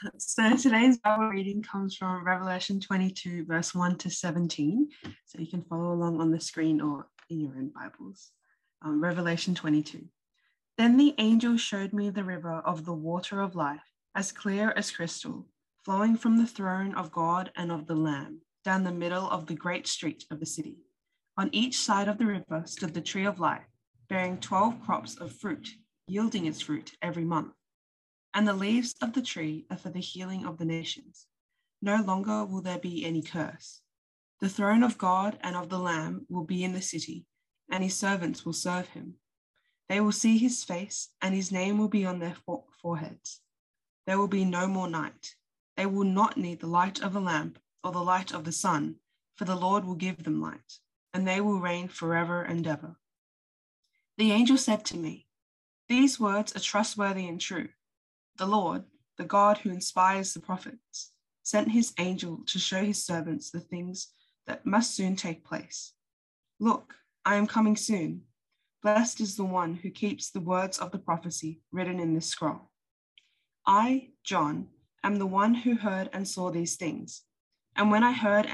So today's Bible reading comes from Revelation 22, verse 1 to 17. So you can follow along on the screen or in your own Bibles. Revelation 22. Then the angel showed me the river of the water of life, as clear as crystal, flowing from the throne of God and of the Lamb, down the middle of the great street of the city. On each side of the river stood the tree of life, bearing 12 crops of fruit, yielding its fruit every month. And the leaves of the tree are for the healing of the nations. No longer will there be any curse. The throne of God and of the Lamb will be in the city, and his servants will serve him. They will see his face, and his name will be on their foreheads. There will be no more night. They will not need the light of a lamp or the light of the sun, for the Lord will give them light, and they will reign forever and ever. The angel said to me, "These words are trustworthy and true." The Lord, the God who inspires the prophets, sent his angel to show his servants the things that must soon take place. Look, I am coming soon. Blessed is the one who keeps the words of the prophecy written in this scroll. I, John, am the one who heard and saw these things. And when I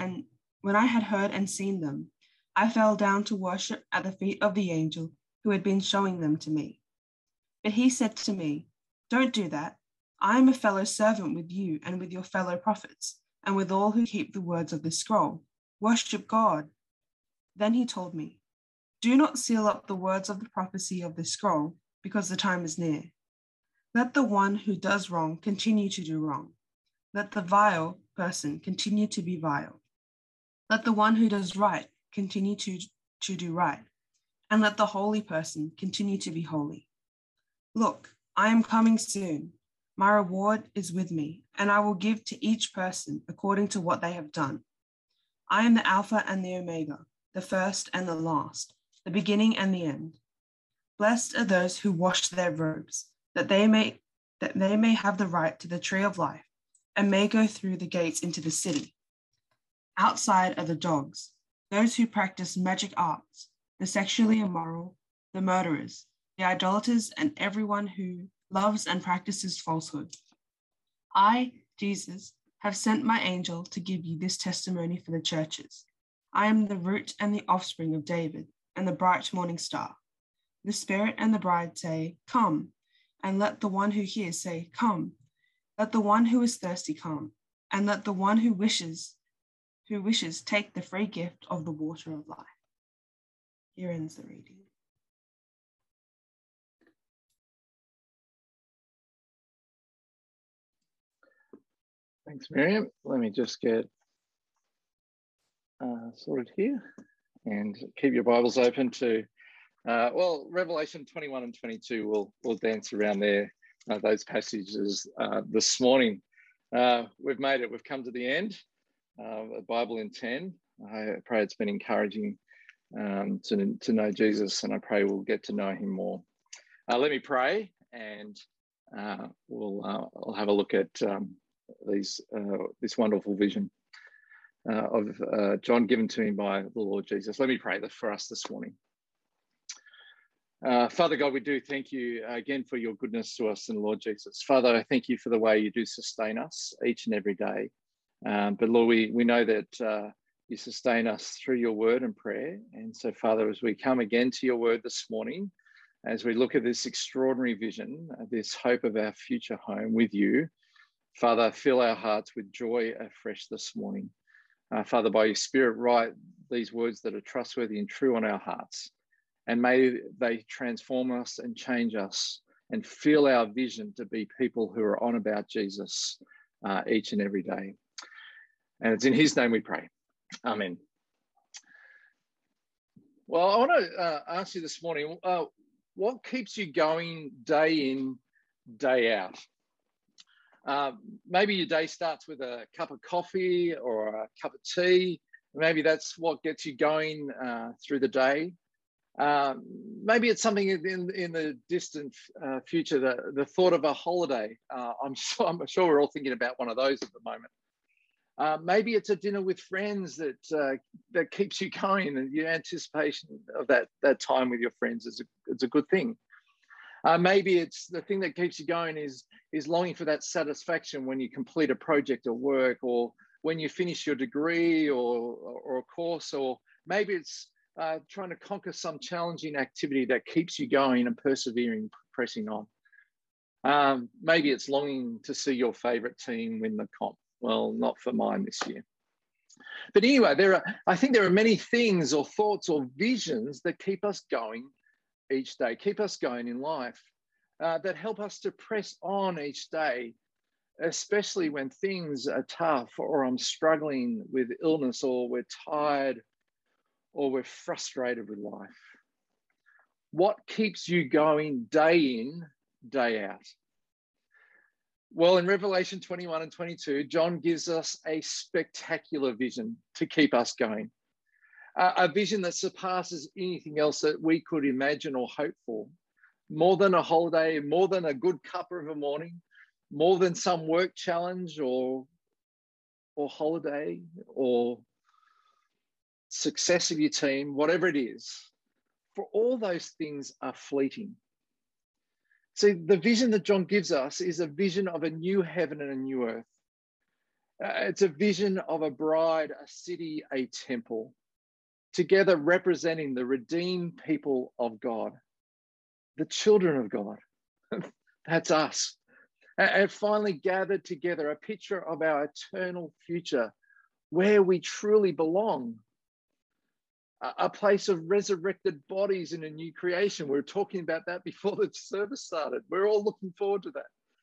had heard and seen them, I fell down to worship at the feet of the angel who had been showing them to me. But he said to me, "Don't do that. I am a fellow servant with you and with your fellow prophets, and with all who keep the words of this scroll. Worship God." Then he told me, "Do not seal up the words of the prophecy of this scroll, because the time is near. Let the one who does wrong continue to do wrong. Let the vile person continue to be vile. Let the one who does right continue to do right. And let the holy person continue to be holy. Look, I am coming soon. My reward is with me, and I will give to each person according to what they have done. I am the Alpha and the Omega, the first and the last, the beginning and the end. Blessed are those who wash their robes, that they may have the right to the tree of life, and may go through the gates into the city. Outside are the dogs, those who practice magic arts, the sexually immoral, the murderers, the idolaters, and everyone who loves and practices falsehood. I, Jesus, have sent my angel to give you this testimony for the churches. I am the root and the offspring of David, and the bright morning star. The Spirit and the bride say, "Come," and let the one who hears say, "Come." Let the one who is thirsty come, and let the one who wishes take the free gift of the water of life. Here ends the reading. Thanks, Miriam. Let me just get sorted here and keep your Bibles open to, Revelation 21 and 22. We'll dance around there, those passages this morning. We've made it. We've come to the end of the Bible in 10. I pray it's been encouraging to know Jesus, and I pray we'll get to know him more. Let me pray, and we'll have a look at this wonderful vision of John given to him by the Lord Jesus. Let me pray for us this morning. Father God, we do thank you again for your goodness to us in Lord Jesus. Father, I thank you for the way you do sustain us each and every day. But Lord, we know that you sustain us through your word and prayer. And so, Father, as we come again to your word this morning, as we look at this extraordinary vision, this hope of our future home with you, Father, fill our hearts with joy afresh this morning. Father, by your Spirit, write these words that are trustworthy and true on our hearts. And may they transform us and change us and fill our vision to be people who are on about Jesus each and every day. And it's in his name we pray. Amen. Well, I want to ask you this morning, what keeps you going day in, day out? Maybe your day starts with a cup of coffee or a cup of tea. Maybe that's what gets you going through the day. Maybe it's something in the distant future, the thought of a holiday. I'm sure we're all thinking about one of those at the moment. Maybe it's a dinner with friends that keeps you going, and your anticipation of that time with your friends is a good thing. Maybe it's the thing that keeps you going is longing for that satisfaction when you complete a project or work, or when you finish your degree or a course, or maybe it's trying to conquer some challenging activity that keeps you going and persevering, pressing on. Maybe it's longing to see your favourite team win the comp. Well, not for mine this year. But anyway, I think there are many things or thoughts or visions that keep us going each day, keep us going in life, that help us to press on each day, especially when things are tough, or I'm struggling with illness, or we're tired, or we're frustrated with life. What keeps you going day in, day out? Well, in Revelation 21 and 22, John gives us a spectacular vision to keep us going. A vision that surpasses anything else that we could imagine or hope for. More than a holiday, more than a good cuppa of a morning, more than some work challenge or holiday or success of your team, whatever it is. For all those things are fleeting. See, the vision that John gives us is a vision of a new heaven and a new earth. It's a vision of a bride, a city, a temple, together representing the redeemed people of God, the children of God. That's us. And finally gathered together, a picture of our eternal future, where we truly belong. A place of resurrected bodies in a new creation. We were talking about that before the service started. We're all looking forward to that.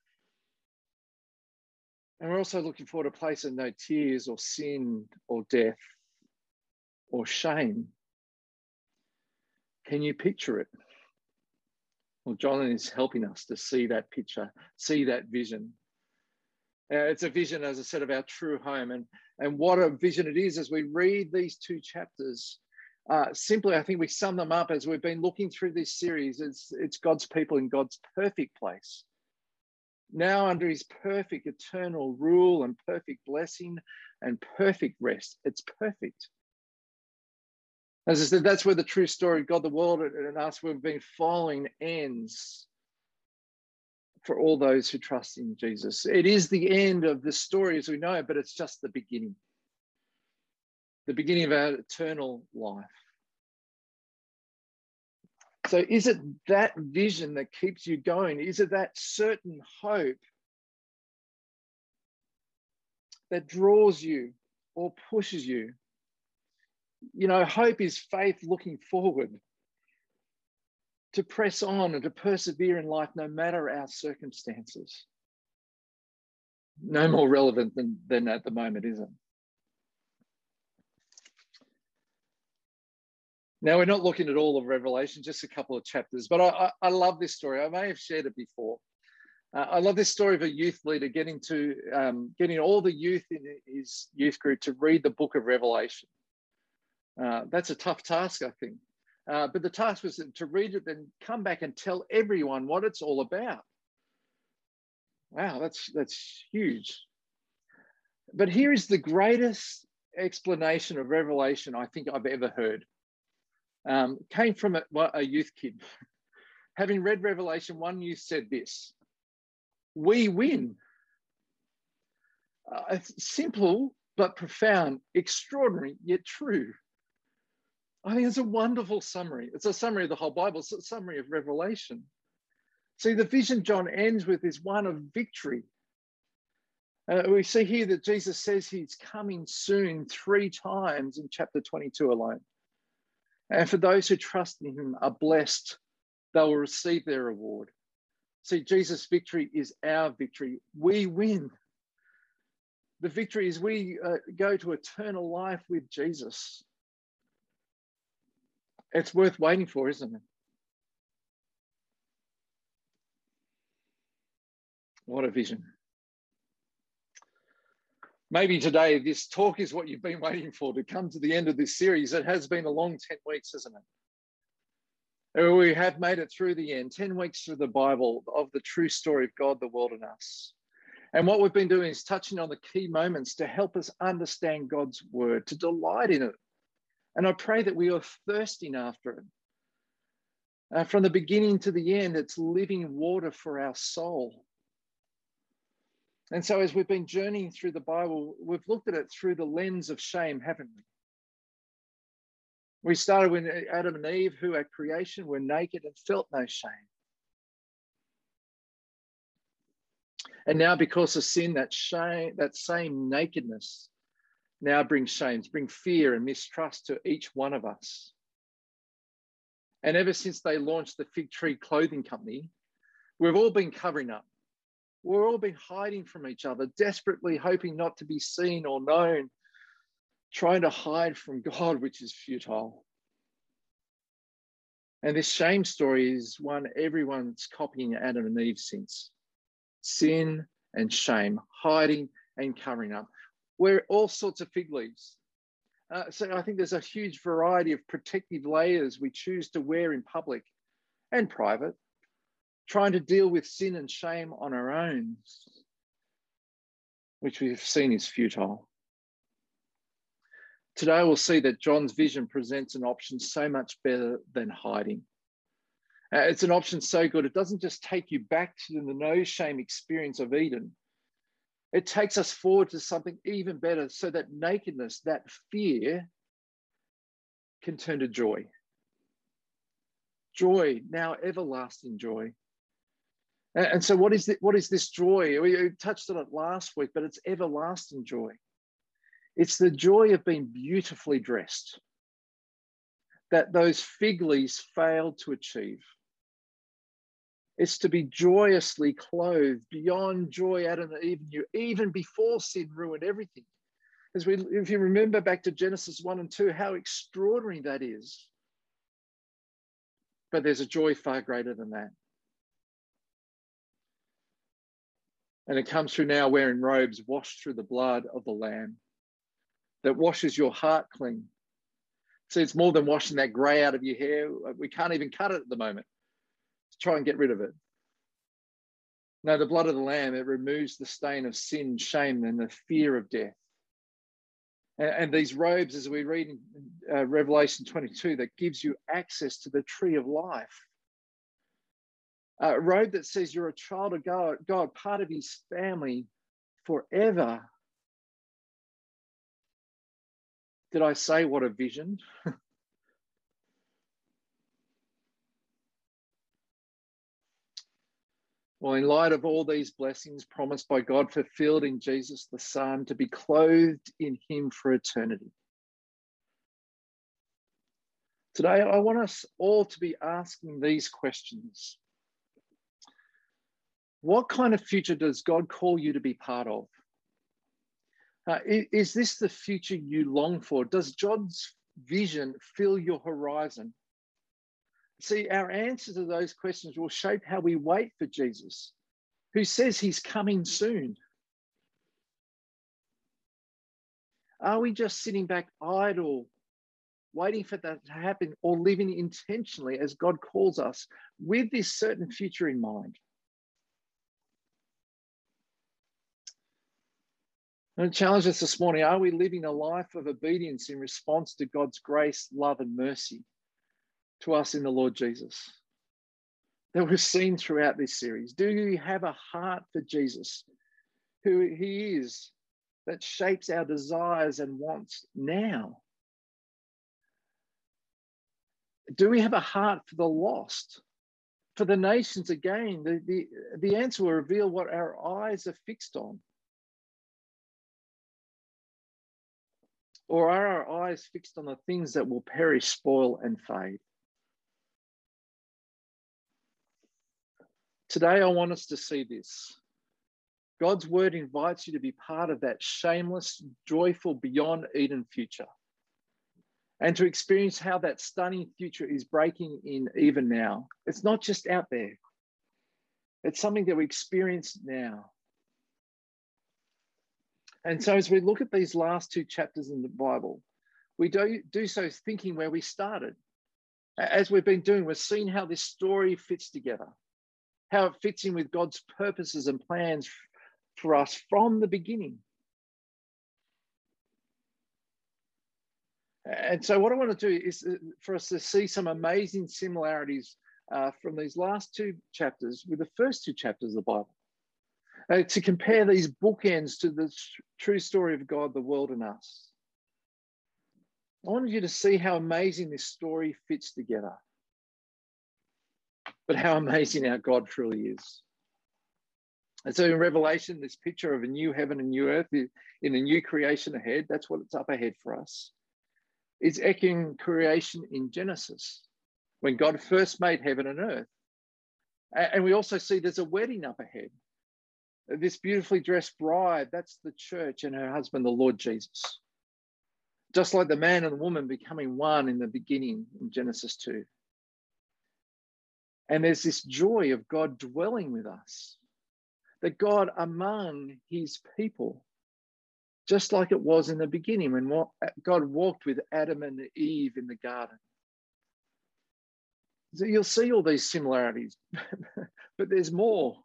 And we're also looking forward to a place of no tears or sin or death or shame. Can you picture it? Well, John is helping us to see that picture, see that vision. It's a vision, as I said, of our true home. And what a vision it is as we read these two chapters. Simply, I think we sum them up as we've been looking through this series. It's God's people in God's perfect place. Now under his perfect eternal rule and perfect blessing and perfect rest. It's perfect. As I said, that's where the true story of God, the world, and us we've been following ends for all those who trust in Jesus. It is the end of the story as we know it, but it's just the beginning. The beginning of our eternal life. So is it that vision that keeps you going? Is it that certain hope that draws you or pushes you? You know, hope is faith looking forward to press on and to persevere in life no matter our circumstances. No more relevant than at the moment, is it? Now, we're not looking at all of Revelation, just a couple of chapters, but I love this story. I may have shared it before. I love this story of a youth leader getting all the youth in his youth group to read the book of Revelation. That's a tough task, I think. But the task was to read it and come back and tell everyone what it's all about. Wow, that's huge. But here is the greatest explanation of Revelation I think I've ever heard. Came from a youth kid. Having read Revelation, one youth said this: "We win." Simple but profound, extraordinary yet true. I think it's a wonderful summary. It's a summary of the whole Bible. It's a summary of Revelation. See, the vision John ends with is one of victory. We see here that Jesus says he's coming soon 3 times in chapter 22 alone. And for those who trust in him are blessed, they will receive their reward. See, Jesus' victory is our victory. We win. The victory is we go to eternal life with Jesus. It's worth waiting for, isn't it? What a vision. Maybe today this talk is what you've been waiting for, to come to the end of this series. It has been a long 10 weeks, hasn't it? We have made it through the end, 10 weeks through the Bible of the true story of God, the world, and us. And what we've been doing is touching on the key moments to help us understand God's word, to delight in it. And I pray that we are thirsting after it. From the beginning to the end, it's living water for our soul. And so as we've been journeying through the Bible, we've looked at it through the lens of shame, haven't we? We started with Adam and Eve, who at creation were naked and felt no shame. And now because of sin, that same nakedness now brings shame, brings fear and mistrust to each one of us. And ever since they launched the Fig Tree Clothing Company, we've all been covering up. We've all been hiding from each other, desperately hoping not to be seen or known, trying to hide from God, which is futile. And this shame story is one everyone's copying Adam and Eve since. Sin and shame, hiding and covering up. We're all sorts of fig leaves. So I think there's a huge variety of protective layers we choose to wear in public and private, trying to deal with sin and shame on our own, which we've seen is futile. Today we'll see that John's vision presents an option so much better than hiding. It's an option so good, it doesn't just take you back to the no shame experience of Eden. It takes us forward to something even better so that nakedness, that fear, can turn to joy. Joy, now everlasting joy. And so what is this joy? We touched on it last week, but it's everlasting joy. It's the joy of being beautifully dressed that those fig leaves failed to achieve. It's to be joyously clothed beyond joy Adam and Eve knew, even before sin ruined everything. If you remember back to Genesis 1 and 2, how extraordinary that is. But there's a joy far greater than that. And it comes through now wearing robes washed through the blood of the Lamb that washes your heart clean. See, it's more than washing that grey out of your hair. We can't even cut it at the moment to try and get rid of it. No, the blood of the Lamb, it removes the stain of sin, shame, and the fear of death. And these robes, as we read in Revelation 22, that gives you access to the tree of life. A robe that says you're a child of God, part of his family forever. Did I say what a vision? Well, in light of all these blessings promised by God, fulfilled in Jesus the Son, to be clothed in him for eternity. Today, I want us all to be asking these questions. What kind of future does God call you to be part of? Is this the future you long for? Does God's vision fill your horizon? See, our answer to those questions will shape how we wait for Jesus, who says he's coming soon. Are we just sitting back idle, waiting for that to happen, or living intentionally as God calls us with this certain future in mind? I'm going to challenge us this morning. Are we living a life of obedience in response to God's grace, love, and mercy to us in the Lord Jesus that we've seen throughout this series? Do you have a heart for Jesus, who he is, that shapes our desires and wants now? Do we have a heart for the lost, for the nations again? The answer will reveal what our eyes are fixed on. Or are our eyes fixed on the things that will perish, spoil, and fade? Today, I want us to see this. God's word invites you to be part of that shameless, joyful, beyond Eden future, and to experience how that stunning future is breaking in even now. It's not just out there. It's something that we experience now. And so as we look at these last two chapters in the Bible, we do so thinking where we started. As we've been doing, we've seen how this story fits together, how it fits in with God's purposes and plans for us from the beginning. And so what I want to do is for us to see some amazing similarities from these last two chapters with the first two chapters of the Bible. To compare these bookends to the true story of God, the world, and us. I wanted you to see how amazing this story fits together, but how amazing our God truly is. And so in Revelation, this picture of a new heaven and new earth in a new creation ahead, that's what it's up ahead for us. It's echoing creation in Genesis, when God first made heaven and earth. And we also see there's a wedding up ahead. This beautifully dressed bride, that's the church and her husband, the Lord Jesus. Just like the man and the woman becoming one in the beginning in Genesis 2. And there's this joy of God dwelling with us, that God among his people, just like it was in the beginning when God walked with Adam and Eve in the garden. So you'll see all these similarities, but there's more.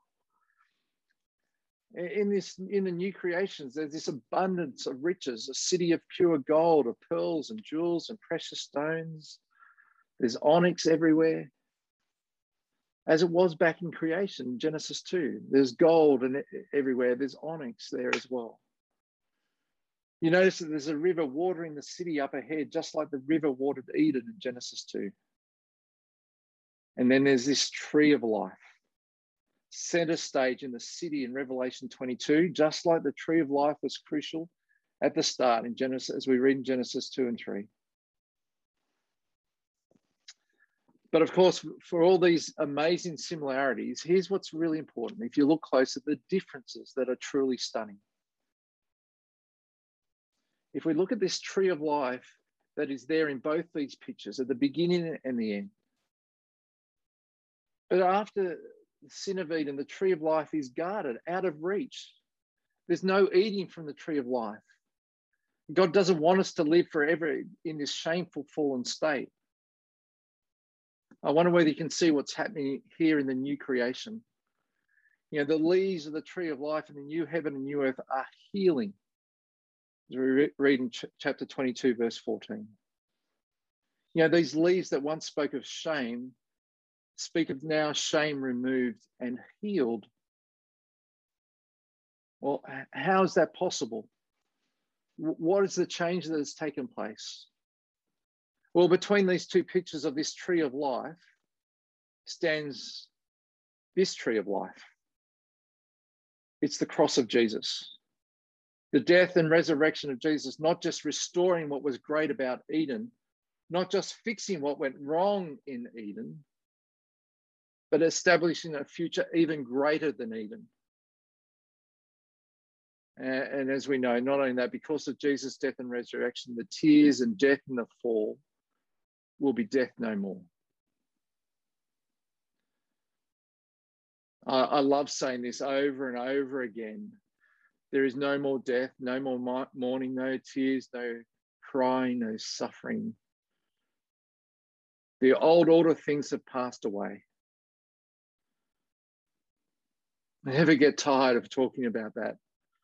In the new creations, there's this abundance of riches, a city of pure gold, of pearls and jewels and precious stones. There's onyx everywhere, as it was back in creation, Genesis 2. There's gold and everywhere. There's onyx there as well. You notice that there's a river watering the city up ahead, just like the river watered Eden in Genesis 2. And then there's this tree of life, center stage in the city in Revelation 22, just like the tree of life was crucial at the start in Genesis, as we read in Genesis 2 and 3. But of course, for all these amazing similarities, here's what's really important. If you look close at the differences that are truly stunning. If we look at this tree of life that is there in both these pictures, at the beginning and the end. But after the sin of Eden, the tree of life is guarded, out of reach. There's no eating from the tree of life. God doesn't want us to live forever in this shameful, fallen state. I wonder whether you can see what's happening here in the new creation. You know, the leaves of the tree of life in the new heaven and new earth are healing. As we read in chapter 22, verse 14. You know, these leaves that once spoke of shame speak of now shame removed and healed. Well, how is that possible? What is the change that has taken place? Well, between these two pictures of this tree of life stands this tree of life. It's the cross of Jesus. The death and resurrection of Jesus, not just restoring what was great about Eden, not just fixing what went wrong in Eden, but establishing a future even greater than Eden. And as we know, not only that, because of Jesus' death and resurrection, the tears and death and the fall will be death no more. I love saying this over and over again. There is no more death, no more mourning, no tears, no crying, no suffering. The old order of things have passed away. I never get tired of talking about that.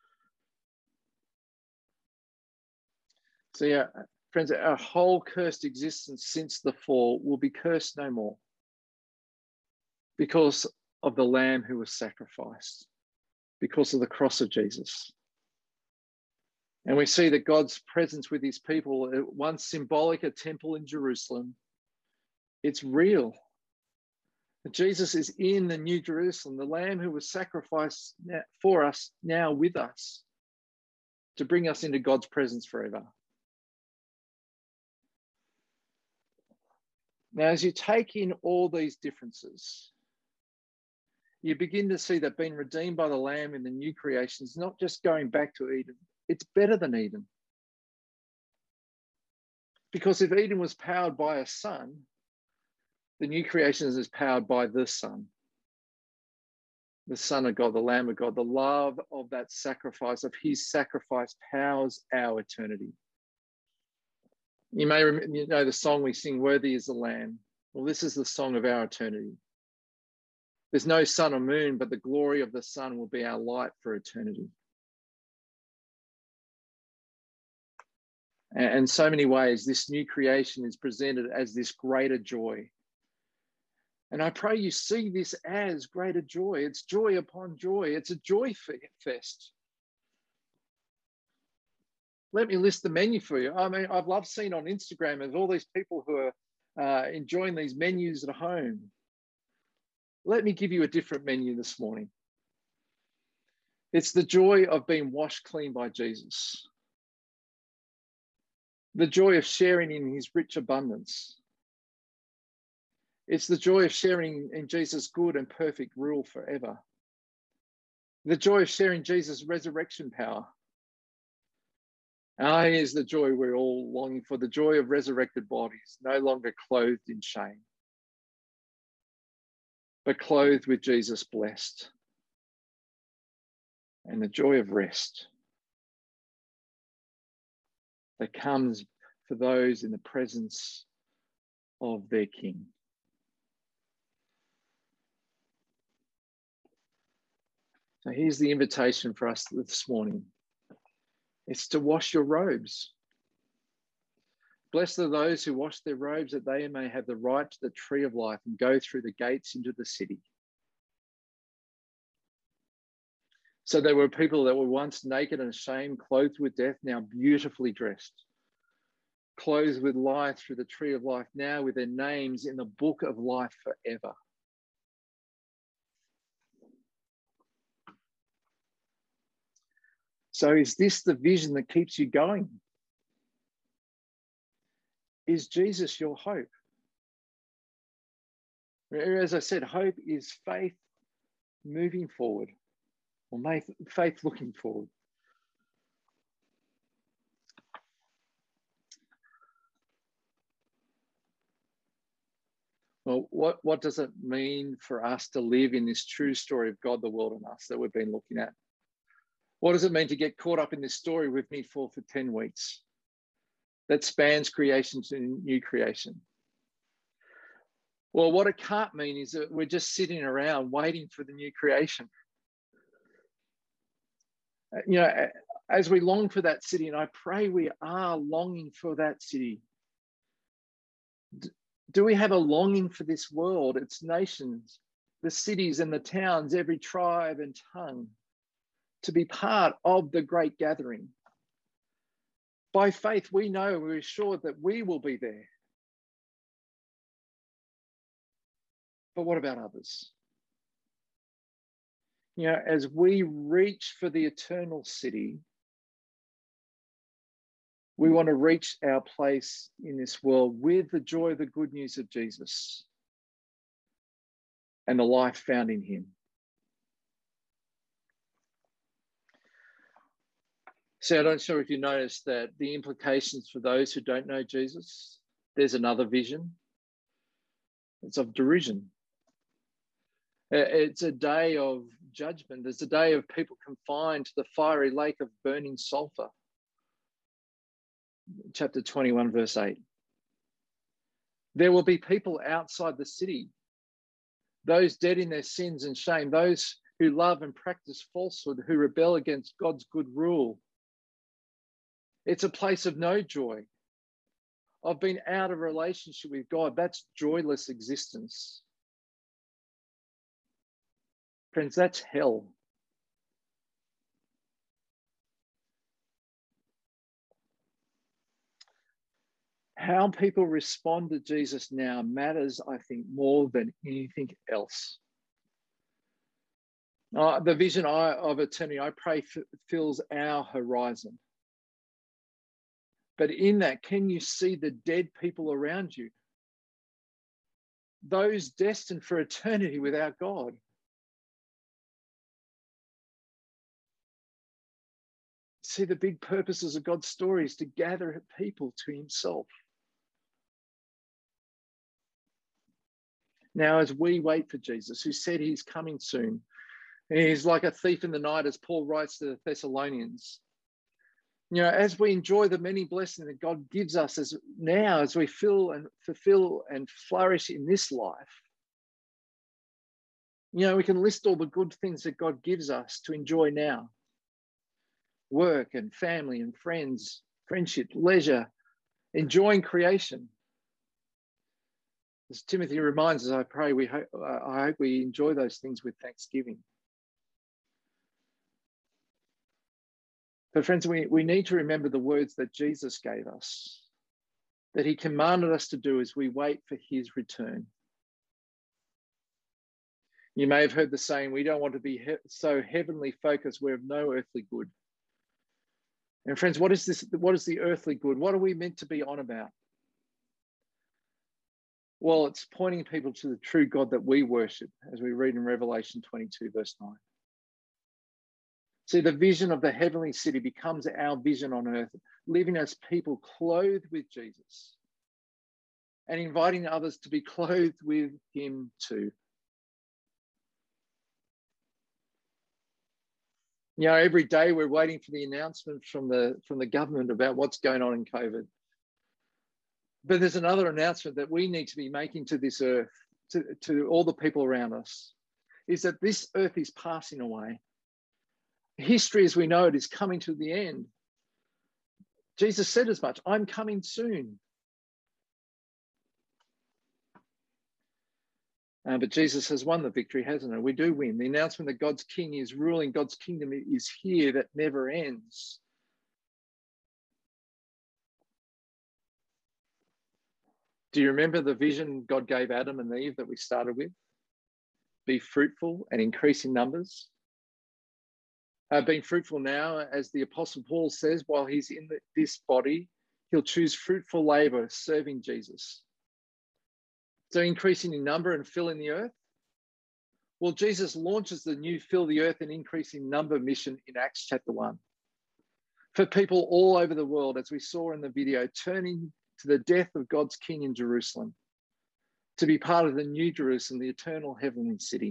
So yeah, friends, our whole cursed existence since the fall will be cursed no more because of the Lamb who was sacrificed, because of the cross of Jesus. And we see that God's presence with his people, once symbolic, a temple in Jerusalem, it's real. Jesus is in the New Jerusalem, the Lamb who was sacrificed for us, now with us, to bring us into God's presence forever. Now, as you take in all these differences, you begin to see that being redeemed by the Lamb in the new creation is not just going back to Eden, it's better than Eden. Because if Eden was powered by a son, the new creation is powered by the Son of God, the Lamb of God. The love of that sacrifice, of his sacrifice, powers our eternity. You may know the song we sing, "Worthy is the Lamb." Well, this is the song of our eternity. There's no sun or moon, but the glory of the Son will be our light for eternity. And in so many ways, this new creation is presented as this greater joy. And I pray you see this as greater joy. It's joy upon joy. It's a joy fest. Let me list the menu for you. I mean, I've loved seeing on Instagram of all these people who are enjoying these menus at home. Let me give you a different menu this morning. It's the joy of being washed clean by Jesus. The joy of sharing in his rich abundance. It's the joy of sharing in Jesus' good and perfect rule forever. The joy of sharing Jesus' resurrection power. Here's the joy we're all longing for, the joy of resurrected bodies, no longer clothed in shame, but clothed with Jesus blessed. And the joy of rest that comes for those in the presence of their King. So here's the invitation for us this morning. It's to wash your robes. Blessed are those who wash their robes, that they may have the right to the tree of life and go through the gates into the city. So there were people that were once naked and ashamed, clothed with death, now beautifully dressed, clothed with life through the tree of life, now with their names in the book of life forever. So is this the vision that keeps you going? Is Jesus your hope? As I said, hope is faith moving forward, or faith looking forward. Well, what does it mean for us to live in this true story of God, the world, and us that we've been looking at? What does it mean to get caught up in this story with me for 10 weeks that spans creation to new creation? Well, what it can't mean is that we're just sitting around waiting for the new creation. You know, as we long for that city, and I pray we are longing for that city, do we have a longing for this world, its nations, the cities and the towns, every tribe and tongue, to be part of the great gathering? By faith, we know, we're assured that we will be there. But what about others? You know, as we reach for the eternal city, we want to reach our place in this world with the joy of the good news of Jesus and the life found in him. So I'm not sure if you noticed that the implications for those who don't know Jesus, there's another vision. It's of derision. It's a day of judgment. It's a day of people confined to the fiery lake of burning sulfur. Chapter 21, verse 8. There will be people outside the city, those dead in their sins and shame, those who love and practice falsehood, who rebel against God's good rule. It's a place of no joy, of being out of relationship with God. That's joyless existence. Friends, that's hell. How people respond to Jesus now matters, I think, more than anything else. The vision of eternity, I pray, fills our horizon. But in that, can you see the dead people around you? Those destined for eternity without God. See, the big purposes of God's story is to gather people to himself. Now, as we wait for Jesus, who said he's coming soon, and he's like a thief in the night, as Paul writes to the Thessalonians. You know, as we enjoy the many blessings that God gives us as we fill and fulfill and flourish in this life, you know, we can list all the good things that God gives us to enjoy now. Work and family and friends, friendship, leisure, enjoying creation. As Timothy reminds us, I pray, I hope we enjoy those things with thanksgiving. But friends, we need to remember the words that Jesus gave us, that he commanded us to do as we wait for his return. You may have heard the saying, we don't want to be so heavenly focused, we're of no earthly good. And friends, what is this? What is the earthly good? What are we meant to be on about? Well, it's pointing people to the true God that we worship, as we read in Revelation 22, verse 9. See, the vision of the heavenly city becomes our vision on earth, living as people clothed with Jesus and inviting others to be clothed with him too. You know, every day we're waiting for the announcement from the government about what's going on in COVID. But there's another announcement that we need to be making to this earth, to all the people around us, is that this earth is passing away. History as we know it is coming to the end. Jesus said as much, I'm coming soon. But Jesus has won the victory, hasn't he? We do win. The announcement that God's king is ruling, God's kingdom is here, that never ends. Do you remember the vision God gave Adam and Eve that we started with? Be fruitful and increase in numbers. Being fruitful now, as the Apostle Paul says, while he's in this body, he'll choose fruitful labor serving Jesus. So increasing in number and filling the earth. Well, Jesus launches the new fill the earth and increase in number mission in Acts chapter 1. For people all over the world, as we saw in the video, turning to the death of God's King in Jerusalem, to be part of the new Jerusalem, the eternal heavenly city.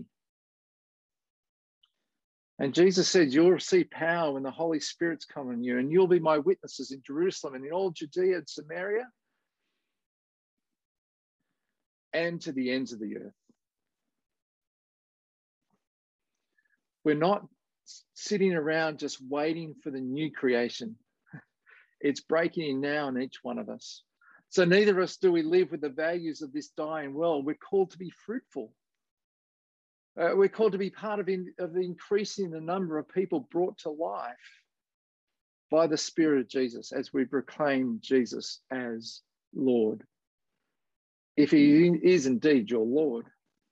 And Jesus said, you'll receive power when the Holy Spirit's come on you, and you'll be my witnesses in Jerusalem and in all Judea and Samaria and to the ends of the earth. We're not sitting around just waiting for the new creation. It's breaking in now in each one of us. So neither of us do we live with the values of this dying world. We're called to be fruitful. We're called to be part of increasing the number of people brought to life by the Spirit of Jesus as we proclaim Jesus as Lord. If he is indeed your Lord.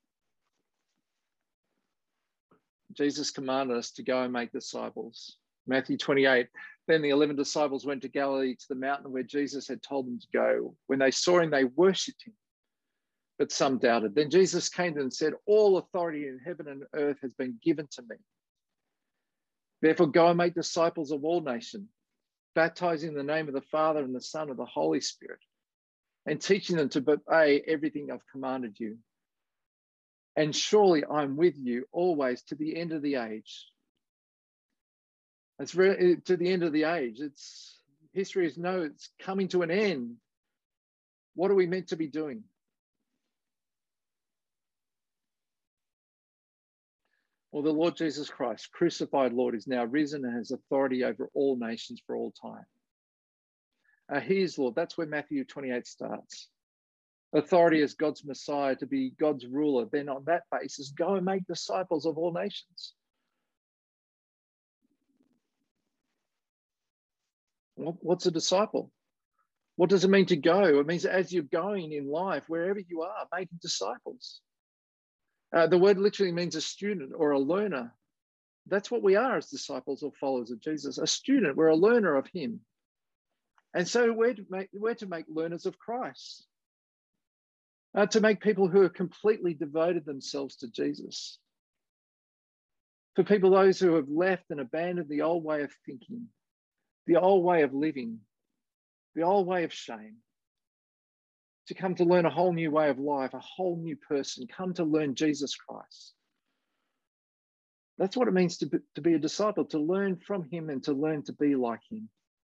Jesus commanded us to go and make disciples. Matthew 28, then the 11 disciples went to Galilee to the mountain where Jesus had told them to go. When they saw him, they worshipped him, but some doubted. Then Jesus came to them and said, all authority in heaven and earth has been given to me. Therefore, go and make disciples of all nations, baptizing in the name of the Father and the Son and the Holy Spirit, and teaching them to obey everything I've commanded you. And surely I'm with you always to the end of the age. It's to the end of the age. History is it's coming to an end. What are we meant to be doing? Well, the Lord Jesus Christ, crucified Lord, is now risen and has authority over all nations for all time. He is Lord. That's where Matthew 28 starts. Authority as God's Messiah, to be God's ruler. Then on that basis, go and make disciples of all nations. What's a disciple? What does it mean to go? It means as you're going in life, wherever you are, making disciples. The word literally means a student or a learner. That's what we are as disciples or followers of Jesus. A student, we're a learner of him. And so we're to make learners of Christ. To make people who have completely devoted themselves to Jesus. For people, those who have left and abandoned the old way of thinking, the old way of living, the old way of shame, to come to learn a whole new way of life, a whole new person, come to learn Jesus Christ. That's what it means to be a disciple, to learn from him and to learn to be like him.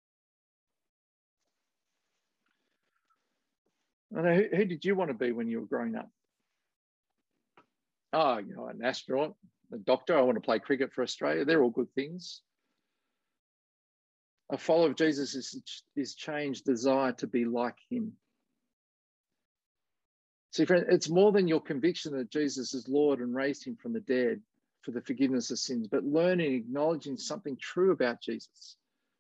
I know, who did you want to be when you were growing up? Oh, an astronaut, a doctor. I want to play cricket for Australia. They're all good things. A follower of Jesus is changed desire to be like him. See, friend, it's more than your conviction that Jesus is Lord and raised him from the dead for the forgiveness of sins, but learning, acknowledging something true about Jesus.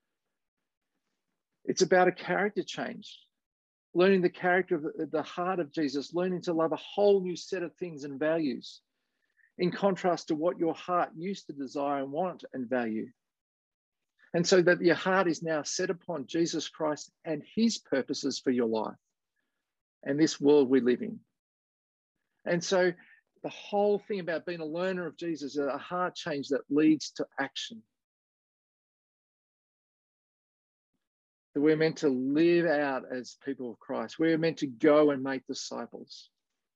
It's about a character change, learning the character of the heart of Jesus, learning to love a whole new set of things and values, in contrast to what your heart used to desire and want and value. And so that your heart is now set upon Jesus Christ and his purposes for your life and this world we live in. And so the whole thing about being a learner of Jesus is a heart change that leads to action. That we're meant to live out as people of Christ. We're meant to go and make disciples.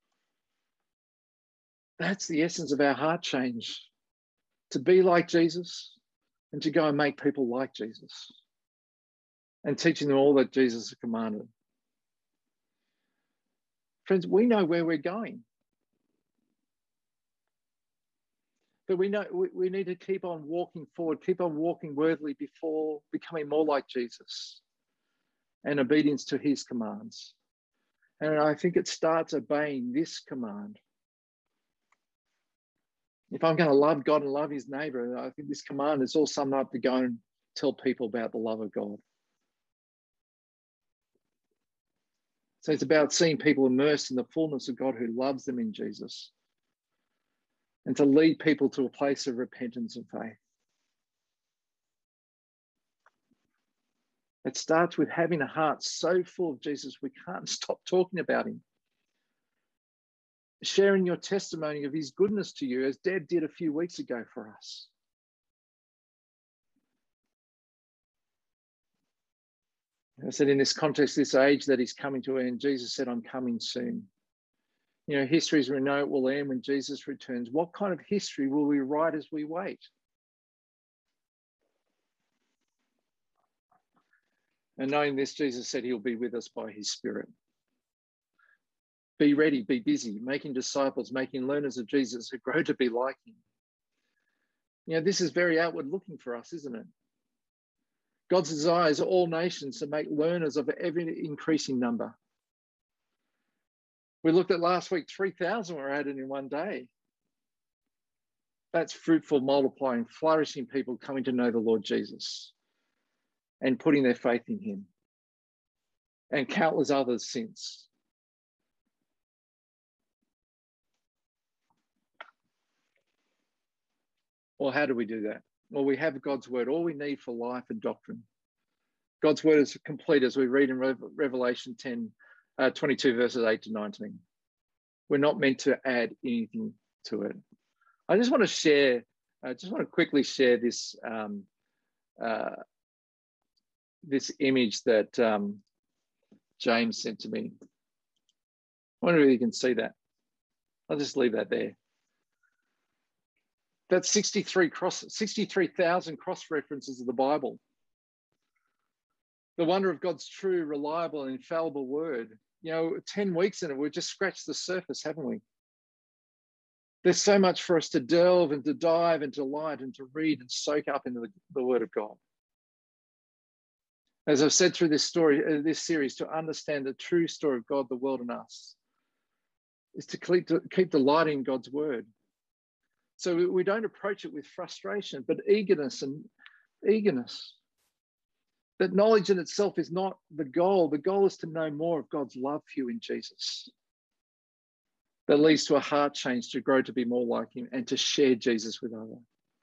That's the essence of our heart change. To be like Jesus and to go and make people like Jesus. And teaching them all that Jesus has commanded. Friends, we know where we're going. But we know we need to keep on walking forward, keep on walking worthily before becoming more like Jesus and obedience to his commands. And I think it starts obeying this command. If I'm going to love God and love his neighbor, I think this command is all summed up to go and tell people about the love of God. So it's about seeing people immersed in the fullness of God who loves them in Jesus, and to lead people to a place of repentance and faith. It starts with having a heart so full of Jesus we can't stop talking about him. Sharing your testimony of his goodness to you, as Deb did a few weeks ago for us. I said in this context, this age that is coming to end, Jesus said, I'm coming soon. You know, history as we know it will end when Jesus returns. What kind of history will we write as we wait? And knowing this, Jesus said he'll be with us by his Spirit. Be ready, be busy, making disciples, making learners of Jesus who grow to be like him. You know, this is very outward looking for us, isn't it? God's desire is all nations to make learners of every increasing number. We looked at last week, 3,000 were added in one day. That's fruitful, multiplying, flourishing people coming to know the Lord Jesus and putting their faith in him. And countless others since. Well, how do we do that? Well, we have God's word, all we need for life and doctrine. God's word is complete as we read in Revelation 22 verses 8 to 19. We're not meant to add anything to it. I just want to quickly share this this image that James sent to me. I wonder if you can see that. I'll just leave that there. That's 63,000 cross references of the Bible. The wonder of God's true, reliable, and infallible word. You know, 10 weeks in it, we've just scratched the surface, haven't we? There's so much for us to delve and to dive and to light and to read and soak up into the word of God. As I've said through this series, to understand the true story of God, the world, and us, is to keep delighting in God's word. So we don't approach it with frustration, but eagerness. That knowledge in itself is not the goal. The goal is to know more of God's love for you in Jesus. That leads to a heart change to grow to be more like him and to share Jesus with others.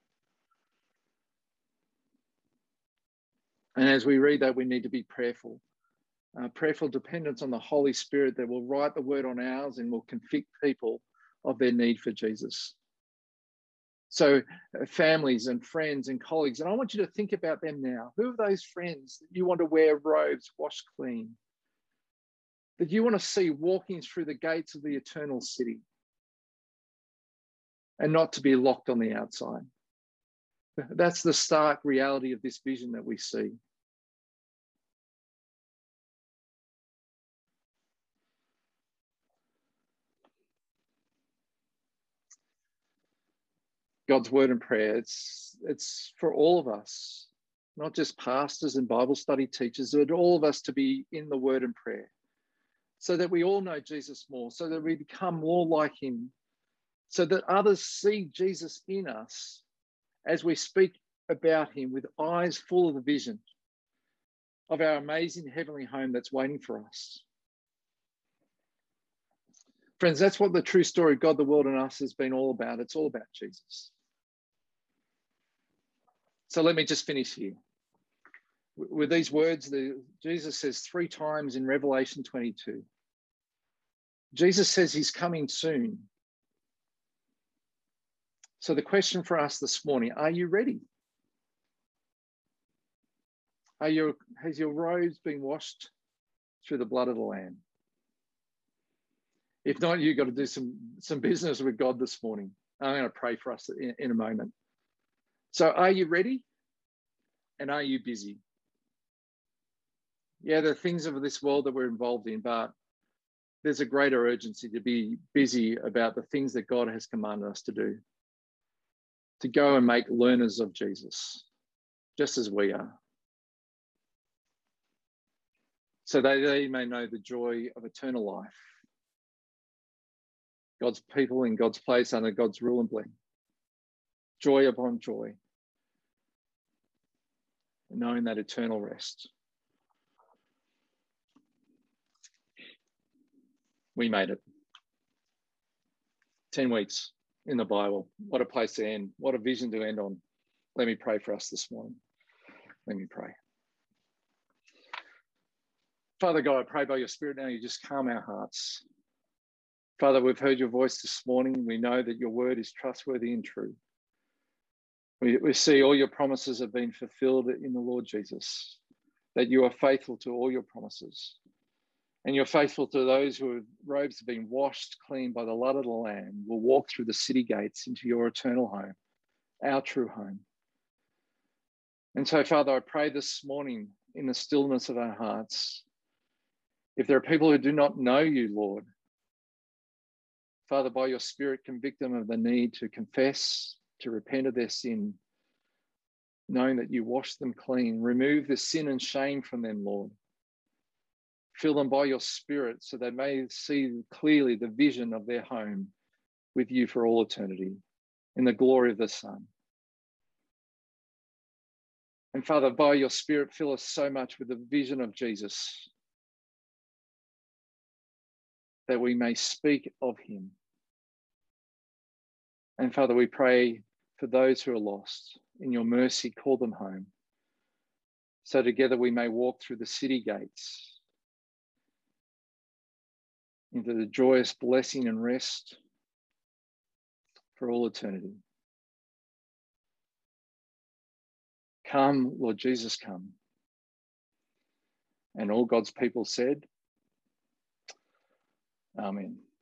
And as we read that, we need to be prayerful. Prayerful dependence on the Holy Spirit that will write the word on ours and will convict people of their need for Jesus. So families and friends and colleagues, and I want you to think about them now. Who are those friends that you want to wear robes washed clean? That you want to see walking through the gates of the eternal city and not to be locked on the outside? That's the stark reality of this vision that we see. God's word and prayer, it's for all of us, not just pastors and Bible study teachers, but all of us to be in the word and prayer. so that we all know Jesus more, so that we become more like him, so that others see Jesus in us as we speak about him with eyes full of the vision of our amazing heavenly home that's waiting for us. Friends, that's what the true story of God, the world, and us has been all about. It's all about Jesus. So let me just finish here. With these words, Jesus says 3 times in Revelation 22. Jesus says he's coming soon. So the question for us this morning, are you ready? Has your robes been washed through the blood of the Lamb? If not, you've got to do some business with God this morning. I'm going to pray for us in a moment. So are you ready? And are you busy? Yeah, there are things of this world that we're involved in, but there's a greater urgency to be busy about the things that God has commanded us to do. To go and make learners of Jesus, just as we are. So that they may know the joy of eternal life. God's people in God's place under God's rule and blessing. Joy upon joy. And knowing that eternal rest. We made it. 10 weeks in the Bible. What a place to end. What a vision to end on. Let me pray for us this morning. Let me pray. Father God, I pray by your Spirit now you just calm our hearts. Father, we've heard your voice this morning. We know that your word is trustworthy and true. We see all your promises have been fulfilled in the Lord Jesus, that you are faithful to all your promises. And you're faithful to those whose robes have been washed clean by the blood of the Lamb, will walk through the city gates into your eternal home, our true home. And so, Father, I pray this morning in the stillness of our hearts, if there are people who do not know you, Lord, Father, by your Spirit, convict them of the need to confess, to repent of their sin, knowing that you wash them clean. Remove the sin and shame from them, Lord. Fill them by your Spirit so they may see clearly the vision of their home with you for all eternity in the glory of the Son. And Father, by your Spirit, fill us so much with the vision of Jesus that we may speak of him. And Father, we pray for those who are lost. In your mercy, call them home. So together we may walk through the city gates into the joyous blessing and rest for all eternity. Come, Lord Jesus, come. And all God's people said, Amen.